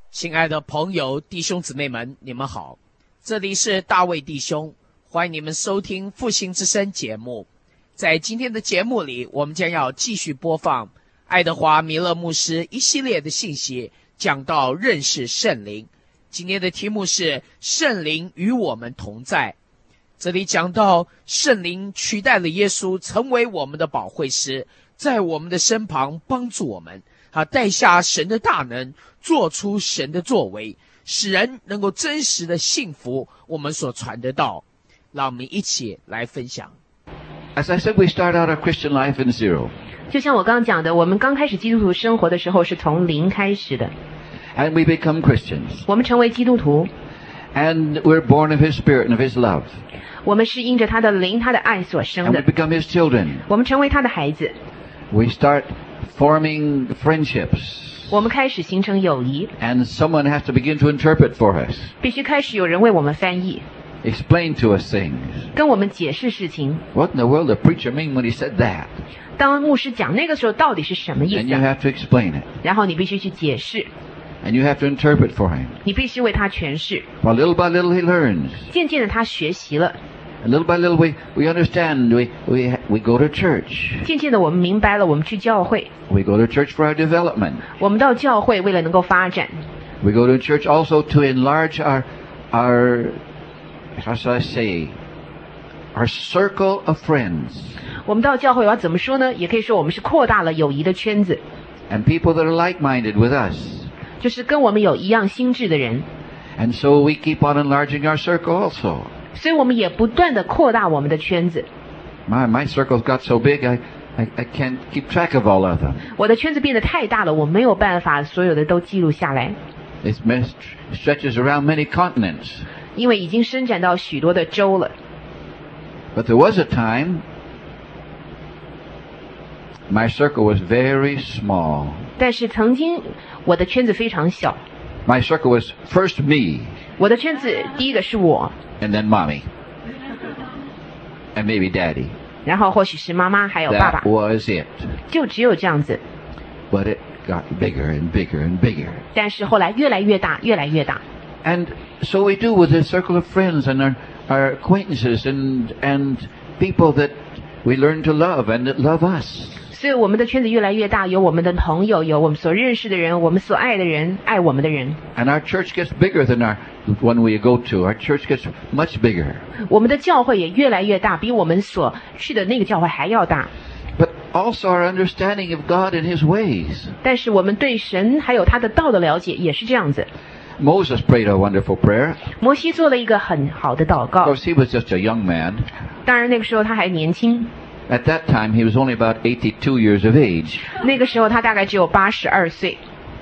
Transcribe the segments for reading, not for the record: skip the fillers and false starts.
亲爱的朋友、弟兄姊妹们，你们好，这里是大卫弟兄，欢迎你们收听复兴之声节目。在今天的节目里，我们将要继续播放爱德华弥勒牧师一系列的信息，讲到认识圣灵。今天的题目是圣灵与我们同在。这里讲到圣灵取代了耶稣，成为我们的保惠师，在我们的身旁帮助我们，带下神的大能，做出神的作为，使人能够真实的信服我们所传的道。让我们一起来分享。 As I said, we start out our Christian life in zero. 就像我刚刚讲的，我们刚开始基督徒生活的时候是从零开始的， And we become Christians. 我们成为基督徒， And we're born of His Spirit and of His love. 我们是因着他的灵、他的爱所生 And we 的， become His children. 我们成为他的孩子， We start forming friendships. 我们开始形成友谊， And someone has to begin to interpret for us, 必须开始有人为我们翻译， explain to us things. 跟我们解释事情。 What in the world did the preacher mean when he said that? 当牧师讲那个时候到底是什么意 And you 思、 have to explain it. 然后你必须去解释， And you have to interpret for him. 你必须为他诠释。 Well, little by little he learns. 渐渐的他学习了， And little by little we understand. We go to church. 渐渐的我们明白了，我们去教会， We go to church for our development. 我们到教会为了能够发展， We go to church also to enlarge our how shall I say, our circle of friends. 我们到教会要怎么说呢？也可以说我们是扩大了友谊的圈子， And people that are like-minded with us. 就是跟我们有一样心智的人， And so we keep on enlarging our circle also. 所以我们也不断的扩大我们的圈子。 My circle's got so big I can't keep track of all of them. 我的圈子变得太大了，我没有办法所有的都记录下来， It stretches around many continents. 因为已经伸展到许多的州了。 But there was a time my circle was very small. 但是曾经我的圈子非常小， My circle was first me, 我的圈子第一个是我， and then mommy, and maybe daddy. 然后或许是妈妈还有爸爸 That，was it. 就只有这样子。 But it got bigger and bigger and bigger. 但是后来越来越大，越来越大。 And so we do with a circle of friends and our acquaintances and people that we learn to love and that love us. 所以我们的圈子越来越大，有我们的朋友，有我们所认识的人，我们所爱的人，爱我们的人。 And our church gets bigger than our one we go to. Our church gets much bigger. 我们的教会也越来越大，比我们所去的那个教会还要大。 But also our understanding of God and His ways. 但是我们对神还有他的道的了解也是这样子。 Moses prayed a wonderful prayer. 摩西做了一个很好的祷 Of 告， course, he was just a young man. 当然那个时候他还年轻， At that time, he was only about 82 years of age. 那个时候他大概只有82岁，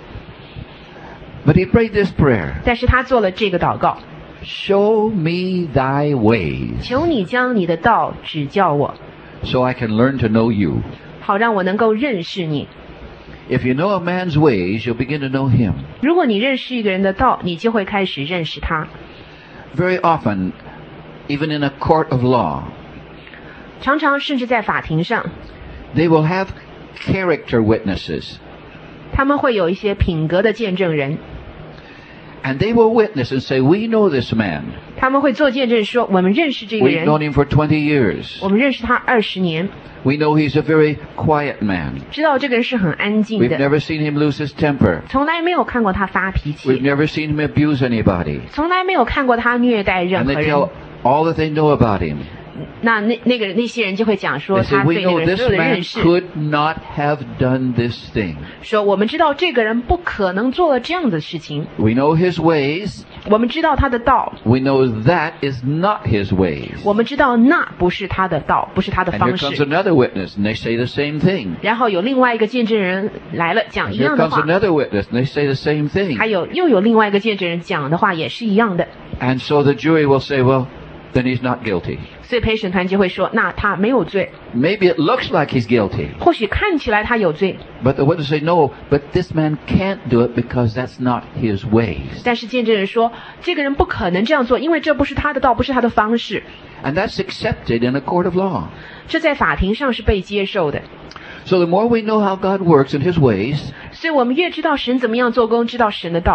But he prayed this prayer. 但是他做了这个祷告， Show me thy ways 求你将你的道指教我， so I can learn to know you. 好让我能够认识你。 If you know a man's ways, you'll begin to know him. 如果你认识一个人的道，你就会开始认识他。 Very often, even in a court of law, 常常甚至在法庭上， they will have character witnesses. 他们会有一些品格的见证人， And they will witness and say, we know this man. 他们会做见证说，我们认识这个 We've 人， known him for 20 years. 我们认识他20年， We know he's a very quiet man. 知道这个人是很安静 We've 的， never seen him lose his temper. 从来没有看过他发脾 We've 气， never seen him abuse anybody. 从来没有看过他虐待 And 任 they 何人。 tell all that they know about him. 那些人就会讲 They 说， say, 他 we 对那 know 个人 this 所有的 man 认识， could not have done this thing. 说我们知道这个人不可能做了这样的事情， We know his ways. 我们知道他的道， We know that is not his ways. 我们知道那不是他的道，不是他的 And here 方 comes 式。 another witness, and they say the same thing. 然后有另外一个见证人来了，讲 And 一 here 样的 comes 话， another witness, and they say the same thing. 还有又有另外一个见证人讲的话也是一样的， And so the jury will say, well, then he's not guilty. 所以陪审团就会说，那他没有罪， Maybe it looks like he's guilty. 或许看起来他有罪， But the witness say, no, but this man can't do it because that's not his ways. 但是见证人说，这个人不可能这样做，因为这不是他的道，不是他的方式。 And that's accepted in a court of law. 这在法庭上是被接受的。 So the more we know how God works in his ways, 所以我们越知道神怎么样做工，知道神的道，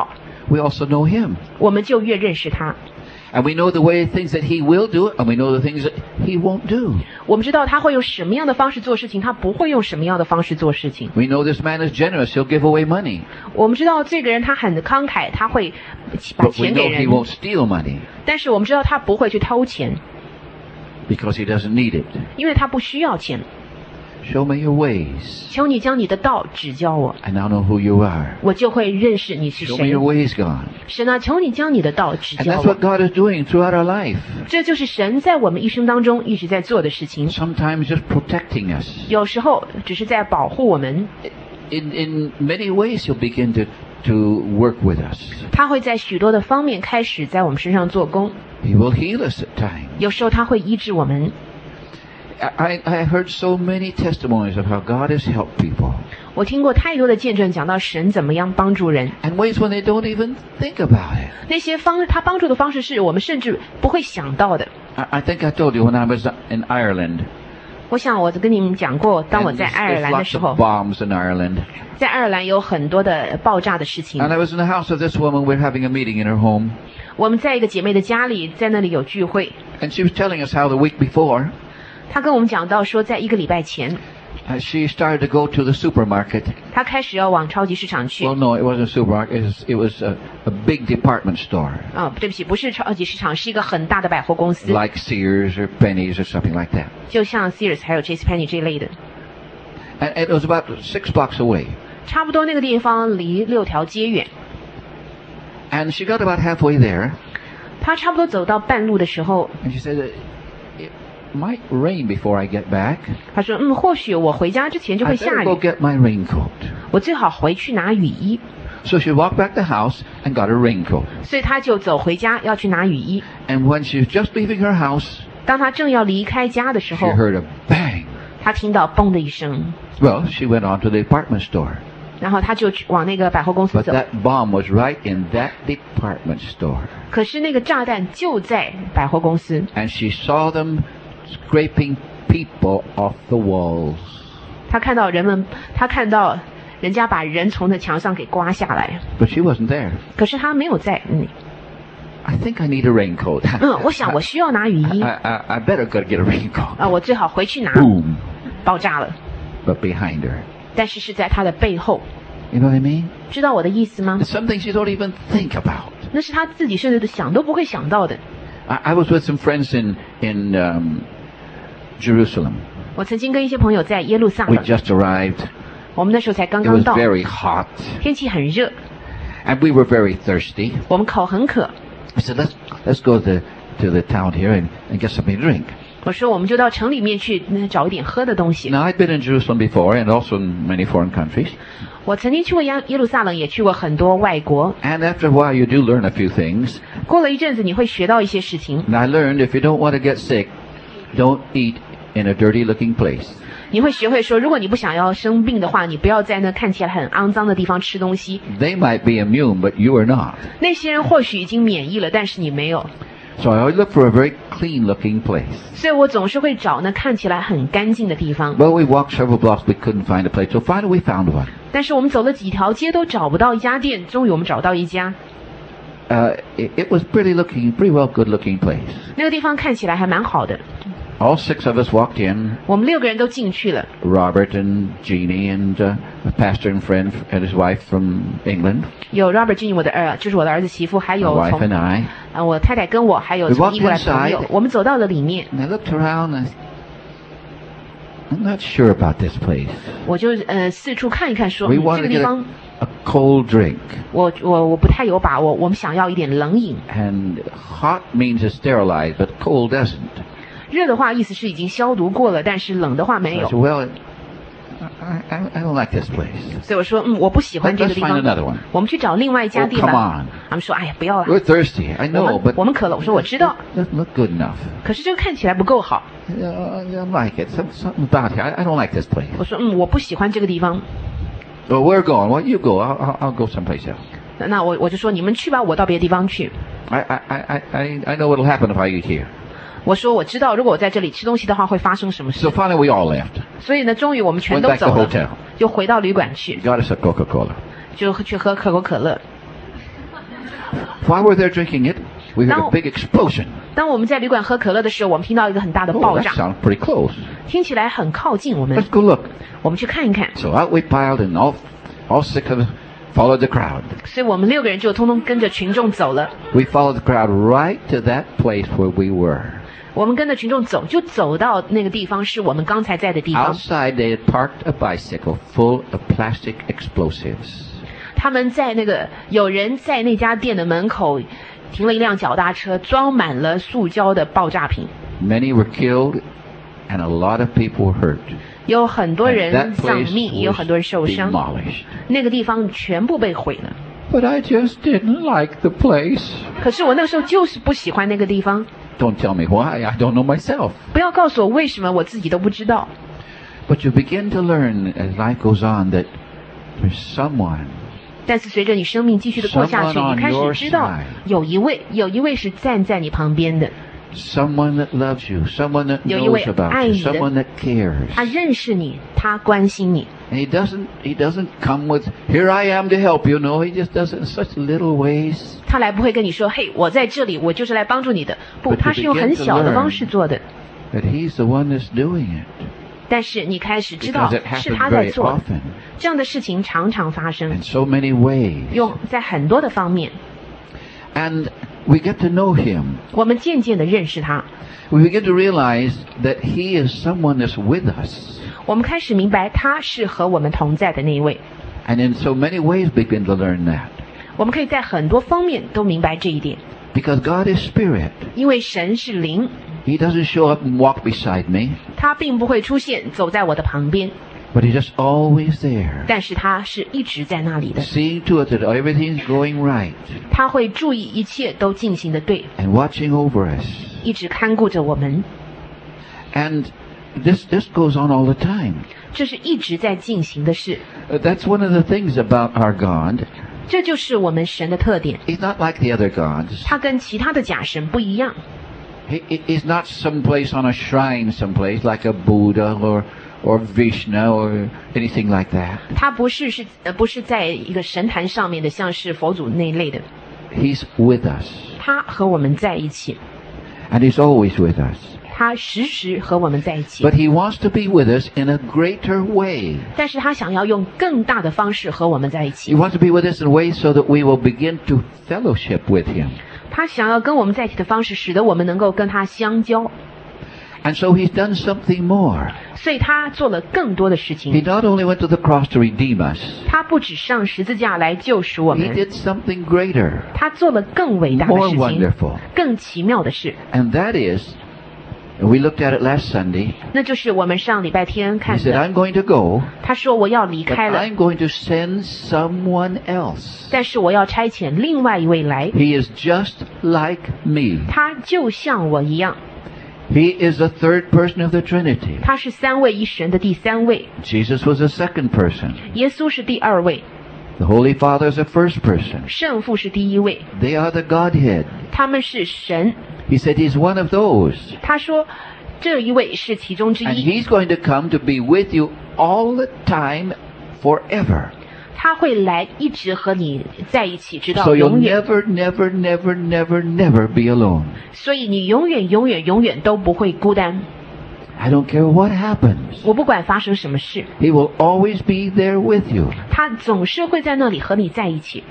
we also know Him. 我们就越认识他。 And we know the way things that He will do, and we know the things that He won't do. 我们知道他会用什么样的方式做事情，他不会用什么样的方式做事情。 We know this man is generous, he'll give away money. 我们知道这个人他很慷慨，他会把 But we 钱给 know he 人， won't steal money 但是我们知道他不会去偷钱， because he doesn't need it. 因为他不需要钱。 Show me your ways, 求你将你的道指教我， and I'll know who you are. 我就会认识你是 Show me 谁 your。ways, God. 神啊，求你将你的道指 And 教 that's 我 what。God is doing throughout our life. 这就是神在我们一生当中一直在做的事情， Sometimes just protecting us. 有时候只是在保护我们。 In many ways, He'll begin to work with us. 他会在许多的方面开始在我们身上做工， He will heal us at times. 有时候他会医治我们。 I heard so many testimonies of how God has helped people. 我听过太多的见证，讲到神怎么样帮助人， And ways when they don't even think about it. 那些他帮助的方式是我们甚至不会想到的。 I think I told you when I was in Ireland. 我想我跟你们讲过，当我 And 在爱尔 there's 兰的 lots 时 of 候， bombs in Ireland. 在爱尔兰有很多的爆炸的事情 And。I was in the house of this woman. We're having a meeting in her home. 我们在一个姐妹的家里，在那里有聚会， And she was telling us how the week before, 她跟我们讲到说，在一个礼拜前， she started to go to the supermarket. 她开始要往超级市场去。 Well, no, it wasn't a supermarket. It was a big department store, 对不起，不是超级市场，是一个很大的百货公司， like Sears or Penny's or something like that. 就像 Sears 还有 JCPenney 这一类的。 And it was about 6 blocks away. 差不多那个地方离6条街远。 And she got about halfway there, 她差不多走到半路的时候， and she said, "It might rain before I get back. 她说：“或许我回家之前就 I 会下 better go 雨， get my raincoat." 我最好回去拿雨衣。 So she walked back to the house and got a raincoat. ” 所以她就走回家要去拿雨衣。 And when she was just leaving her house, 当她正要离开家的时 she 候， heard a bang. 她听到嘣的一声， Well, she went on to the department store. 然后她就去往那个百货公司 But 走。 that bomb was right in that department store. 可是那个炸弹就在百货公司， And she saw them scraping people off the walls. 她看到人家把人从那墙上给刮下来， But she wasn't there. 可是她没有在。 I think I need a raincoat. 我想我需要拿雨衣 I better go get a raincoat. 我最好回去拿。 Boom. 爆炸了， But behind her. 但是是在她的背后， You know what I mean? 知道我的意思吗？ It's some things you don't even think about. 那是她自己甚至想都不会想到的。 I was with some friends in Jerusalem. 我曾经跟一些朋友在耶路撒 We 冷， just arrived. 我们那时候才刚 It 刚 was 到， very hot. 天气很热， And we were very thirsty. 我们口很渴。 I said, let's go to the town here and get something to drink. 我说我们就到城里面去找一点喝的东西。 Now, I'd been in Jerusalem before and also in many foreign countries. 我曾经去过耶路撒冷，也去过很多外国。 And after a while, you do learn a few things. 过了一阵子，你会学到一些事情。 And I learned if you don't want to get sick, don't eat in a dirty-looking place. 你会学会说，如果你不想要生病的话，你不要在那看起来很肮脏的地方吃东西。 They might be immune, but you are not. 那些人或许已经免疫了，但是你没有。 So I always look for a very clean-looking place. 所以我总是会找那看起来很干净的地方。 Well, we walked several blocks. We couldn't find a place. So finally, we found one. 但是我们走了几条街都找不到一家店，终于我们找到一家。 It was pretty well good-looking place. 那个地方看起来还蛮好的。 All 6 of us walked in. 我们6个人都进去了， Robert and Jeannie and a pastor and friend and his wife from England. 有 Robert Jin 就是我的儿子媳妇，还 My 有 wife 从 and I. 我太太跟我，还有 We 从 walked 英国来的朋友 inside.， 我们走到了里面， And I looked around and I'm not sure about this place. 我就四处看一看说， We 这 wanted 个 to 地 get 方 a cold drink. 我不太有把握，我们想要一点冷饮。 And hot means it's sterilized, but cold doesn't. 热的话意思是已经消毒过了，但是冷的话没 So I 有。 said, well, I don't like this place. 所以我说，我不喜欢这个 Let's 地 find 方 another one. 我们去找另外一家 Oh, 店 come 吧 on.。 他们说，哎呀，不要了， We're thirsty. I 我 know, 们 but 渴了。我说我知道， it doesn't look good enough. 可是这个看起来不够好。 I don't like it. Something about it. I don't like this place. 我说，我不喜欢这个地方。 Well, we're going. Well, you go. I'll go someplace else. 那我就说你们去吧，我到别的地方去。 I know what'll happen if I eat here. 我说我知道，如果我在这里吃东西的话，会发生什么 So 事。 finally, we all left. 所以呢，终于我们全 Went 都 back to 走 the 了 hotel.， 就回到旅馆去， Got us a Coca-Cola. 就去喝可口可乐。 While we're there drinking it, we heard Now- a big explosion. 当我们在旅馆喝可乐的时候，我们听到一个很大的 Oh, 爆 that 炸， sounds pretty close. 听起来很靠近我们 Let's，go look. 我们去看一看。 So out we piled, and all 6 of us followed the crowd. 所以我们6个人就通通跟着群众走了。 We followed the crowd right to that place where we were. 我们跟着群众走，就走到那个地方，是我们刚才在的地方。 Outside, they had parked a bicycle full of plastic explosives. 他们在有人在那家店的门口停了一辆脚踏车，装满了塑胶的爆炸品， Many were killed, and a lot of people were hurt. 有很多 And 人 that 丧 place 命，也有很多人受 was 伤。 demolished. 那个地方全部被毁了。 But I just didn't like the place. 可是我那个时候就是不喜欢那个地方。 Don't tell me why. I don't know myself. 不要告诉我为什么，我自己都不知道。 But you begin to learn as life goes on that there's someone 但是随着你生命继续的过下去， Someone on 你开始知道 your side. 有一位是站在你旁边的， someone that loves you, someone that 有一位 knows about 爱 you, 你的。 someone that cares. 他认识你，他关心你。 And he doesn't come with, here I am to help you. No, he just does it in such little ways. 他来不会跟你说，嘿，我在这里，我就是来帮助你的。不， But you 他是用 begin 很 to 小的 learn 方式做的。 That he's the one that's doing it. 但是你开始知道 Because it 是 happens 他在 very 做的， often 这样的事情常常发生， in so many ways. 在很多的方面， And we get to know him. 我们渐渐的认识他， We begin to realize that he is someone that's with us. 我们开始明白他是和我们同在的那一位。 And in so many ways begin to learn that. 我们可以在很多方面都明白这一点， Because God is spirit. 因为神是灵， He doesn't show up and walk beside me, 他并不会出现走在我的旁边， but he's just always there. 但是他是一直在那里的， Seeing to it that everything's going right 他会注意一切都进行的对， and watching over us. 一直看顾着我们， And this goes on all the time. 这是一直在进行的事， That's one of the things about our God. 这就是我们神的特点。 He's not like the other gods. 他跟其他的假神不一样， He's not someplace on a shrine someplace like a Buddha or Vishnu or anything like that. 他不是在一个神坛上面的，像是佛祖那一类的， He's with us. 他和我们在一起， And he's always with us. 他时时和我们在一起 But，he wants to be with us in a greater way. 但是他想要用更大的方式和我们在一 He 起， wants to be with us in a way so that we will begin to fellowship with him. 他想要跟我们在一起的方式，使得我们能够跟他相交， And so he's done something more. 所以他做了更多的事 He 情。 not only went to the cross to redeem us, 他不只上十字架来救赎我 he 们， did something greater, 他做了更伟大的 more 事情， wonderful. 更奇妙的事。 And that is, we looked at it last Sunday. 那就是我们上礼拜天 He 看 said, 的。 I'm going to go, 他说我要离 but 开了， I'm going to send someone else. 但是我要差遣另外一位来， He is just like me. 他就像我一样， He is the third person of the Trinity. 他是三位一神的第三位， Jesus was the second person. 耶稣是第二位， The Holy Father is the first person. 圣父是第一位， They are the Godhead. 他们是神。 He said he's one of those. 他说这一位是其中之 And 一， he's going to come to be with you all the time, forever. 他会来一直和你在一起，直 So 到 you'll 永远。 never, never, never, never, never be alone. 所以你永远永远永远都不会孤单。 I don't care what happens. 我不管发生什么事， He will always be there with you. 他总是会在那里和你在一起。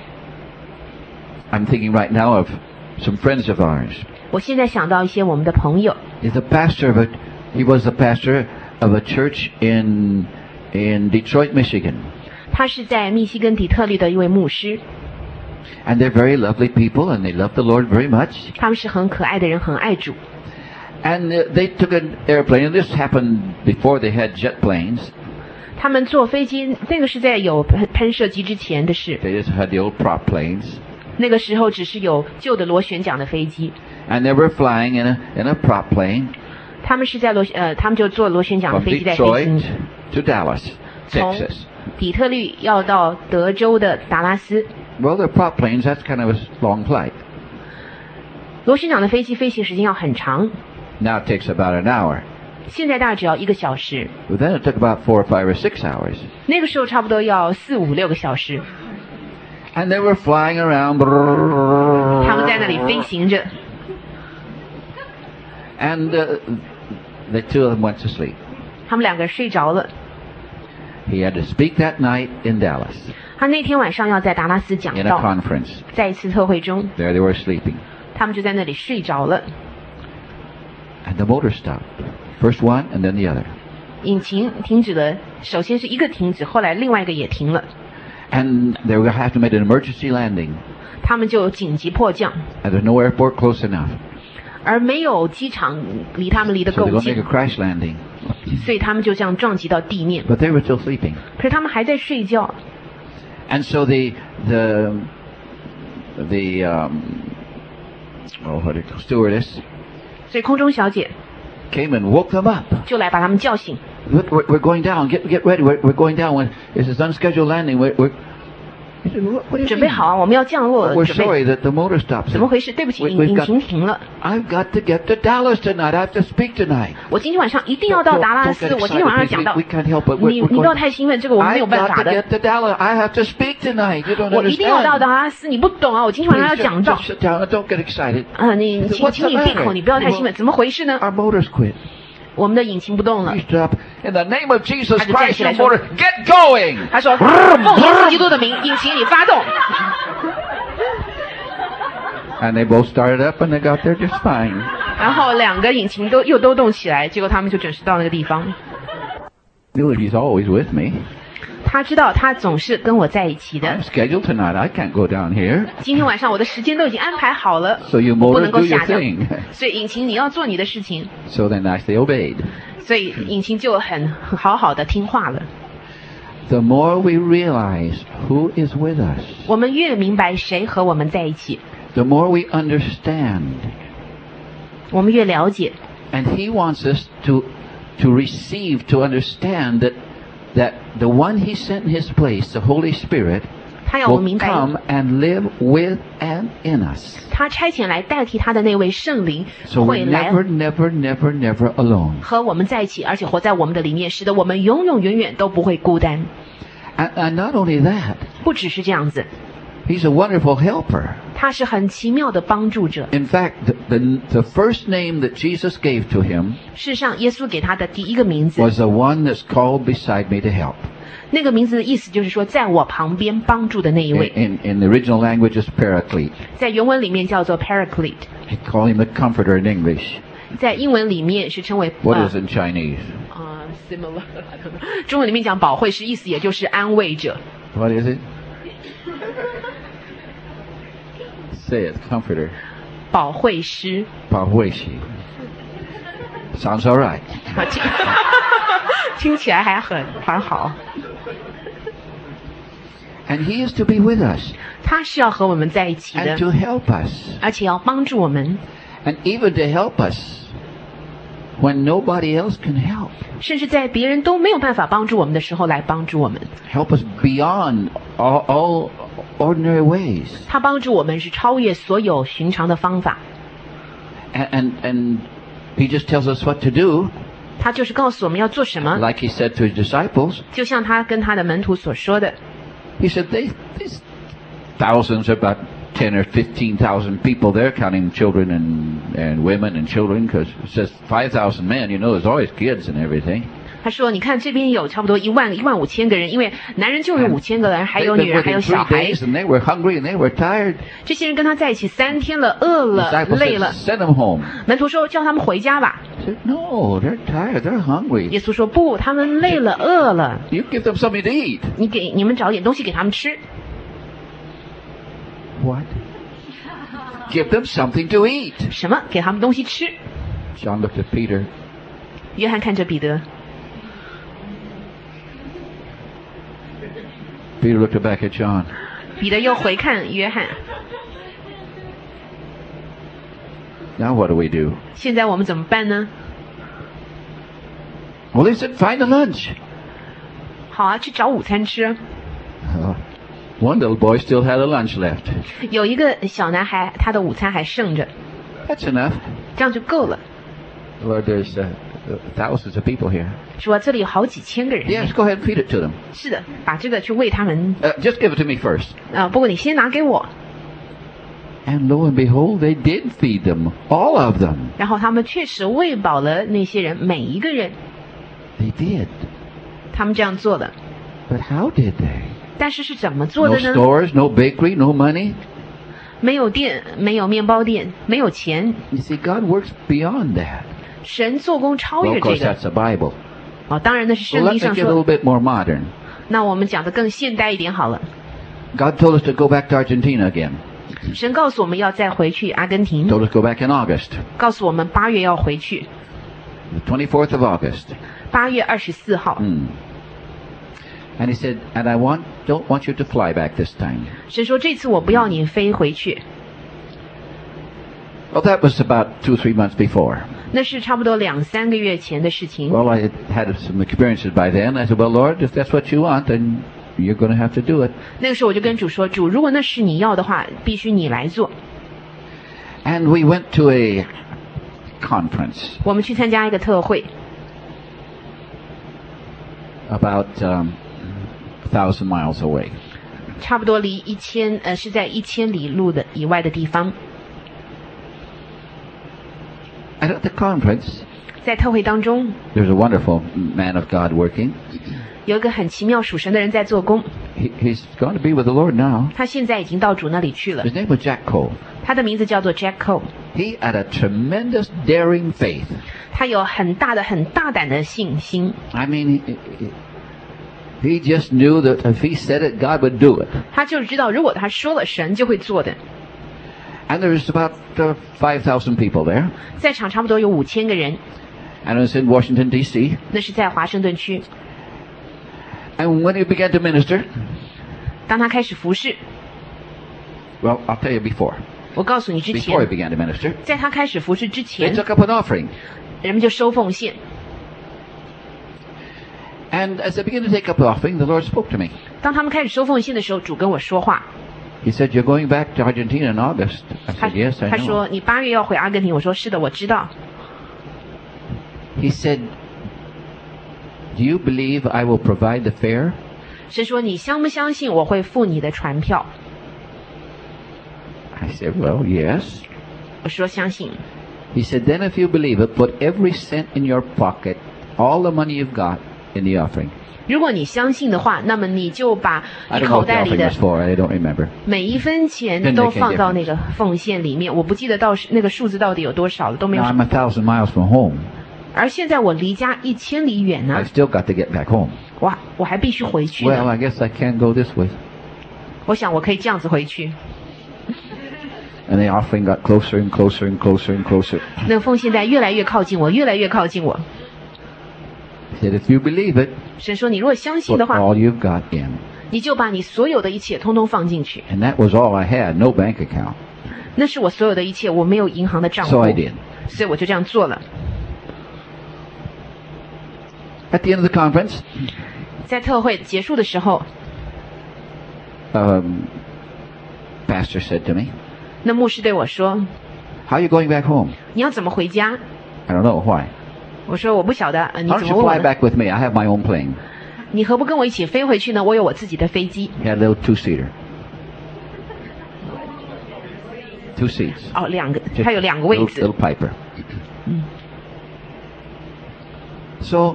I'm thinking right now of some friends of ours. 我现在想到一些我们的朋友， He's the pastor of he was the pastor of a church in Detroit, Michigan. 他是在密西根底特律的一位牧师， And they're very lovely people and they love the Lord very much. 他们是很可爱的人，很爱主。 And they took an airplane, and this happened before they had jet planes. 他们坐飞机，那个是在有喷射机之前的事， They just had the old prop planes. 那个时候只是有旧的螺旋桨的飞机， And they were flying in a prop plane 他们是在他们就坐螺旋桨的 from 飞机在飞 Detroit 行， to Dallas, 从 Texas. 底特律要到德州的达拉斯。 Well, they're prop planes. That's kind of a long flight. 螺旋桨的飞机飞行时间要很长， Now it takes about an hour. 现在大概只要1个小时， But then it took about 4 or 5 or 6 hours. 那个时候差不多要4、5、6个小时。 And they were flying around. 他们在那里飞行着， And the two of them went to sleep. 他们两个睡着了。 He had to speak that night in Dallas 他那天晚上要在达拉斯讲 in a 道， conference. 在一次特会中， There they were sleeping. 他们就在那里睡着了。 And the motor stopped. First one and then the other. 引擎停止了，首先是一个停止，后来另外一个也停了， And they were going to have to make an emergency landing. 他们就紧急迫降， And there's no airport close enough. 而没有机场离他们离得 So they're 够 going to make 近 a，crash landing. 所以他们就这样撞击到地面。 But they were still sleeping. 可是他们还在睡觉， And so the stewardess 所以空中小姐 came and woke them up. 就来把他们叫醒。 Look, we're going down. Get ready. We're going down. It's this unscheduled landing. He said, what do you 准备 mean? 好啊，我们要降落了， We're 准备 sorry that the motor stopped. 怎么回事？对不起， We've 引 got- 擎停了。 I've got to get to Dallas tonight. I have to speak tonight. 我今天晚上一定要到达拉 Don't 斯， get 我今天晚上 excited, 讲到 please. We can't help it. 你 We're 不要 going. 太兴奋，这个我们没有 I've 办 got 法 to 的。 get to Dallas. I have to speak tonight. You don't 我一定要到 understand. 达拉斯，你不懂啊！我今天晚上要 Please 讲到 just sit down and don't get excited. 你 What's 请 the 你闭口， matter? 你不要太兴奋，怎么回事呢？ Our motors quit. 我们的引擎不动了 You。stop. In the name of Jesus 他就站 Christ, 起来 your 说 motor, get going. 他说：“奉耶稣基督的名，引擎你发动。 And they both started up and they got there just fine. ” 然后两个引擎都动起来，结果他们就准时到那个地方。 He's always with me. 他知道他总是跟我在一起的 I'm。scheduled tonight. I can't go down here. 今天晚上我的时间都已经安排好了， So you 我不 motors 能够 do your 下降。 thing. 所以引擎你要做你的事情， So then they obeyed. 所以引擎就很好好的听话了。 The more we realize who is with us, 我们越明白谁和我们在一起， the more we understand. 我们越了解。 And He wants us to receive, to understand that the one He sent in His place, the Holy Spirit, 他要我们 will 明白， come and live with and in us. 他差遣来代替他的那位圣灵 So 会 we're 来 never alone. 和我们在一起，而且活在我们的里面，使得我们永永远远都不会孤单。 And not only that, 不只是这样子， He's a wonderful helper. 他是很奇妙的帮助者。 In fact, the first name that Jesus gave to Him 事实上，耶稣给他的第一个名字， was the one that's called beside me to help. 那个名字的意思就是说，在我旁边帮助的那一位， In the original language, it's Paraclete. 在原文里面叫做 Paraclete， They call him the Comforter in English. 在英文里面是称为 What is in Chinese? similar， 中文里面讲保惠师，意思也就是安慰者。 What is it? Say it, Comforter. 保惠师， Sounds all right. 听起来还很好。 And He is to be with us 他是要和我们在一起 and 的， to help us. 而且要帮助我们， And even to help us when nobody else can help. 甚至在别人都没有办法帮助我们的时候来帮助我们。 Help us beyond all ordinary ways. 他帮助我们是超越所有寻常的方法， And He just tells us what to do, 他就是告诉我们要做什么， like He said to His disciples. 就像他跟他的门徒所说的。 He said these thousands, about 10 or 15,000 people there, counting children and women and children, because it says 5,000 men, there's always kids and everything. 他说：“你看这边有差不多15000个人，因为男人就有5000个人，还 They've 有女 been 人， with 还有 him 小 3 孩。 days, and they were hungry and they were tired. 这些人跟他在一起3天了，饿了， Disciples 累 said, 了。 send them home. 门徒说叫他们回家吧。 He said, no, they're tired, they're hungry. 耶稣说不，他们累了，饿了。 You give them something to eat. 你们找点东西给他们吃。 What? Give them something to eat. 什么？给他们东西吃。 John looked at Peter. 约翰看着彼得， Peter looked back at John. 彼得又回看约翰。 Now what do we do? 现在我们怎么办呢？ Well, they said, find a lunch. 好啊，去找午餐吃。 One little boy still had a lunch left. 有一个小男孩，他的午餐还剩着， That's enough. 这样就够了。 Lord, there's thousands of people here. 说这里有好几千个人。 Yes, go ahead and feed it to them. 是的，把这个去喂他们。 Just give it to me first. 不过你先拿给我。 And lo and behold, they did feed them, all of them. 然后他们确实喂饱了那些人，每一个人。 They did. 他们这样做的。 But how did they? 但是是怎么做 No 的呢？ stores, no bakery, no money. 没有店，没有面包店，没有钱。 You see, God works beyond that. 神做工超 Well, 越 of 这 course, 个。 that's the Bible. 当然那是 Well, 圣 let's 经上 make it a 说 little 的。 bit more modern. 那我们讲的更现代一点好了。 God told us to go back to Argentina again. 神告诉我们要再回去阿根廷， Told us to go back in August, 告诉我们8月要回去， the 24th of August. 8月24号。 And he said, and I don't want you to fly back this time. 神说这次我不要你飞回去。 Well, that was about 2-3 months before. 那是差不多2-3个月前的事情。 Well, I had some experiences by then. I said, well, Lord, if that's what you want, then you're going to have to do it. 那个时候我就跟主说，主，如果那是你要的话，必须你来做。 And we went to a conference 我们去参加一个特会， about 1,000 miles away. 差不多离是在1000里路的以外的地方。 And at the conference, 在特会当中， there's a wonderful man of God working. 有一个很奇妙属神的人在做工， He's going to be with the Lord now. 他现在已经到主那里去了。 His name was Jack Cole. 他的名字叫做 Jack Cole， He had a tremendous daring faith. 他有很大胆的信心。 I mean, he just knew that if he said it, God would do it. 他就知道，如果他说了，神就会做的。 And there's about 5,000 people there. 在场差不多有5000个人， And it was in Washington, D.C. 那是在华盛顿区。 And when he began to minister, 当他开始服侍， well, I'll tell you before. 我告诉你之 Before he 前， began to minister, 在他开始服侍之 they 前， took up an offering. 人们就收奉献。 And as they began to take up the offering, the Lord spoke to me. 当他们开始收奉献的时候，主跟我说话。 He said, you're going back to Argentina in August. I 他 said, yes, I 他说 know. 你8月要回阿根廷，我说是的，我知道。 He said, do you believe I will provide the fare? 神说你相不相信我会付你的船票？ I said, well, yes. 我说相信。 He said, then if you believe it, put every cent in your pocket, all the money you've got, in the offering. 如果你相信的话，那么你就把 I 你 don't know 口 what the 袋里 offering 的 was for. I don't remember. 每一分钱都放到那个奉献里面。我不记得那个数字到底有多少了，都没有 Now I'm 1,000 miles from home. 而现在我离家1000里远呢 I've，still got to get back home. 我还必须回去 Well, 呢。 I guess I can't go this way. 我想我可以这样子回去。 And the offering got closer and closer and closer and closer. 那个奉献袋越来越靠近我，越来越靠近我。 He said, if you believe it, 神说你如果相信 put 的话， all you've got in. 你就把你所有的一切通通放进去。 And that was all I had, no bank account. 那是我所有的一切，我没有银行的账户 So I did. 所以我就这样做了。 At the end of the conference, 在特会结束的时候， pastor said to me, 那牧师对我说 how are you going back home? 你要怎么回家？ I don't know. Why? 我说我不晓得，你 Why 怎 don't 么 you 问我 fly 呢？ back with me? I have my own plane. 你何不跟我一起飞回去呢？我有我自己的飞机。 He had a little two-seater. 2 seats. 哦，两个， Just 它有2个位 little, 置 little。Piper. So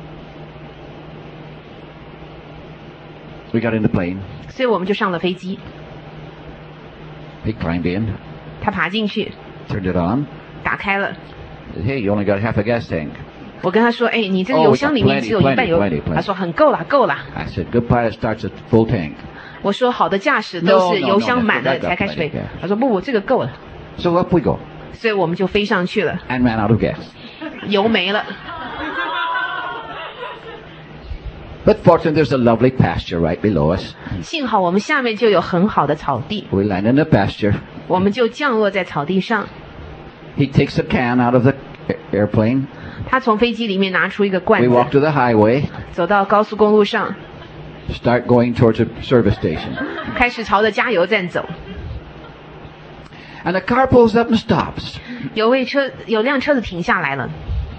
we got in the plane. 所以我们就上了飞机。 He climbed in, 他爬进去， turned it on. 打开了。 Said, hey, you only got half a gas tank. 我跟他说：“哎，你这个 Oh, 油箱里面只有一半油。 plenty. ” 他说：“很够了，够了。 I said, good pilot starts at full tank. ” 我说：“好的驾驶都是 No, 油箱满了 no, 才开始飞 plenty, yeah.。” 他说：“不，这个够了。 So up we go. ” 所以我们就飞上去了， And ran out of gas. 油没了。 But fortunately, there's a lovely pasture right below us. 幸好我们下面就有很好的草地， We land in the pasture. 我们就降落在草地上。 He takes a can out of the airplane. 他从飞机里面拿出一个罐 We walk 子， to the highway, 走到高速公路上， start going towards a service station. 开始朝着加油站走。 And a car pulls up and stops. 有辆车子停下来了，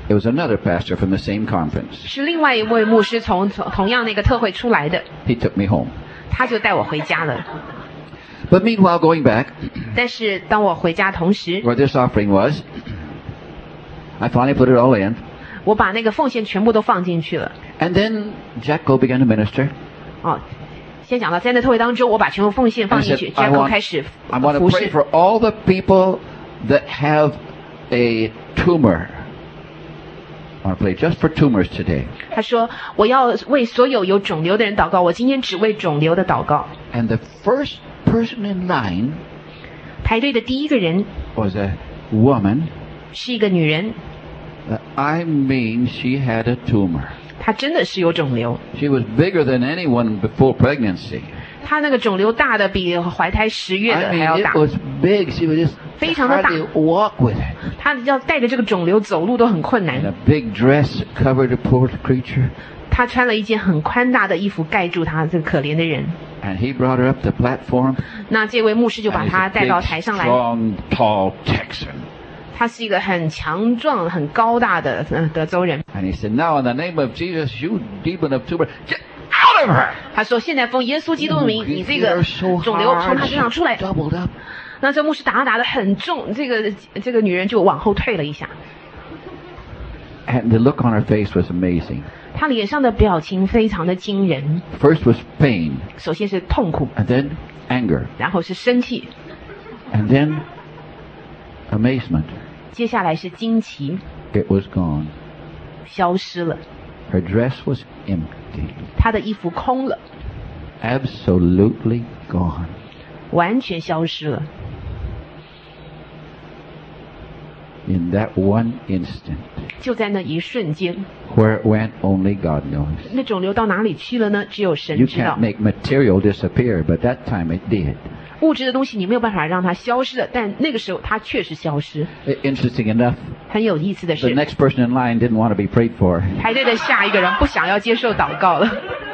It was another pastor from the same conference. 是另外一位牧师从同样那个特会出来的， He took me home. 他就带我回家了。 But meanwhile, going back, 但是当我回家同时， where this offering was, I finally put it all in. 我把那个奉献全部都放进去了。 And then Jack Coe began to minister. 哦，先讲到在那特会当中，我把全部奉献放进去， I 然后开始 want to 服 pray 侍。 for all the people that have a tumor. I want to pray just for tumors today. 他说：“我要为所有有肿瘤的人祷告。我今天只为肿瘤的祷告。 And the first person in line ” 排队的第一个人 was a woman. 是一个女人， I mean, she had a tumor. 她真的是有肿瘤。 She was bigger than anyone before pregnancy. 她那个肿瘤大的比怀胎10月的 I 还 mean, 要大 it，was big. She would just 非常的大。 hardly walk with it. 她要带着这个肿瘤走路都很困 And 难。 a big dress covered the poor creature. 她穿了一件很宽大的衣服盖住她这个可怜的人。 And he brought her up the platform. 那这位牧师就把 And 她 he's 带 a 到 big, 台上来。 strong, tall Texan. 他是一个很强壮、很高大的德州人。 And he said, "Now in the name of Jesus, you demon of tumor, get out of her!" 他说：“现在奉耶稣基督的名，你这 Hit 个 her so 肿瘤从 hard, 他身上出来。 she doubled up. ” 那这牧师打得很重，这个女人就往后退了一下。 And the look on her face was amazing. 她脸上的表情非常的惊人。 First was pain, 首先是痛苦， and then anger, 然后是生气， and then amazement. 接下来是惊奇， It was gone. 消失了。 Her dress was empty. 她的衣服空了， Absolutely gone. 完全消失了。 In that one instant, 就在那一瞬间， where it went, only God knows. 那肿瘤到哪里去了呢？只有 You 神知道 can't。make material disappear, but that time it did. 物质的东西你没有办法让它消失的，但那个时候它确实消失。 Interesting enough, 很有意思的 the 是， next person in line didn't want to be prayed for. 排队的下一个人不想要接受祷告了。